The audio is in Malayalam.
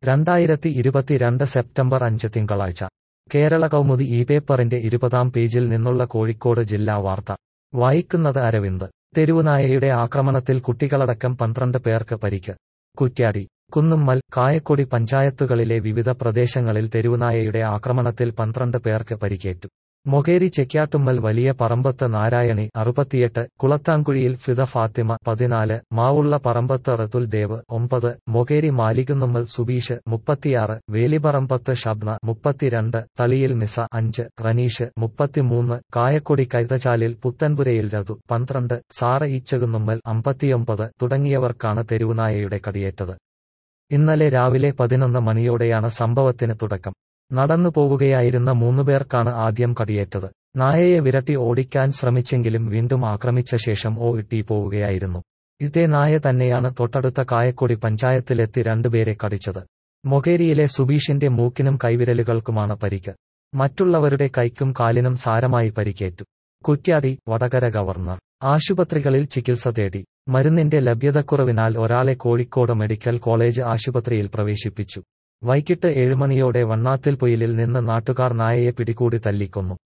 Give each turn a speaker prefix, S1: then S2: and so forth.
S1: 2022 സെപ്റ്റംബർ 5 തിങ്കളാഴ്ച കേരള കൗമുദി ഈ പേപ്പറിന്റെ 20-ാം പേജിൽ നിന്നുള്ള കോഴിക്കോട് ജില്ലാ വാർത്ത വായിക്കുന്നത് അരവിന്ദ്. തെരുവുനായയുടെ ആക്രമണത്തിൽ കുട്ടികളടക്കം 12 പേർക്ക് പരിക്ക്. കുറ്റ്യാടി, കുന്നുമ്മൽ, കായക്കൊടി പഞ്ചായത്തുകളിലെ വിവിധ പ്രദേശങ്ങളിൽ തെരുവുനായയുടെ ആക്രമണത്തിൽ 12 പേർക്ക് പരിക്കേറ്റു. മൊകേരി ചെക്യാട്ടുമ്മൽ വലിയ പറമ്പത്ത് നാരായണി 68, കുളത്താങ്കുഴിയിൽ ഫിദ ഫാത്തിമ 14, മാവുള്ള പറമ്പത്ത് റതുൽ ദേവ് 9, മൊകേരി മാലികുന്നുമ്മൽ സുബീഷ് 36, വേലിപറമ്പത്ത് ഷബ്ന 32, തളിയിൽ നിസ 5, റനീഷ് 33, കായക്കൊടി കൈതച്ചാലിൽ പുത്തൻപുരയിൽ രതു 12, സാറ ഈച്ചകുന്നുമ്മൽ 59 തുടങ്ങിയവർക്കാണ് തെരുവുനായയുടെ കടിയേറ്റത്. ഇന്നലെ രാവിലെ 11 മണിയോടെയാണ് സംഭവത്തിന് തുടക്കം. നടന്നു പോവുകയായിരുന്ന 3 പേർക്കാണ് ആദ്യം കടിയേറ്റത്. നായയെ വിരട്ടി ഓടിക്കാൻ ശ്രമിച്ചെങ്കിലും വീണ്ടും ആക്രമിച്ച ശേഷം ഇട്ടി പോവുകയായിരുന്നു. ഇതേ നായ തന്നെയാണ് തൊട്ടടുത്ത കായക്കൊടി പഞ്ചായത്തിലെത്തി 2 പേരെ കടിച്ചത്. മൊകേരിയിലെ സുബീഷിന്റെ മൂക്കിനും കൈവിരലുകൾക്കുമാണ് പരിക്ക്. മറ്റുള്ളവരുടെ കൈക്കും കാലിനും സാരമായി പരിക്കേറ്റു. കുറ്റ്യാടി, വടകര ഗവർണർ ആശുപത്രികളിൽ ചികിത്സ തേടി. മരുന്നിന്റെ ലഭ്യതക്കുറവിനാൽ ഒരാളെ കോഴിക്കോട് മെഡിക്കൽ കോളേജ് ആശുപത്രിയിൽ പ്രവേശിപ്പിച്ചു. വൈകിട്ട് 7 മണിയോടെ വണ്ണാത്തിൽപൊയിലിൽ നിന്ന് നാട്ടുകാർ നായയെ പിടികൂടി തല്ലിക്കൊന്നു.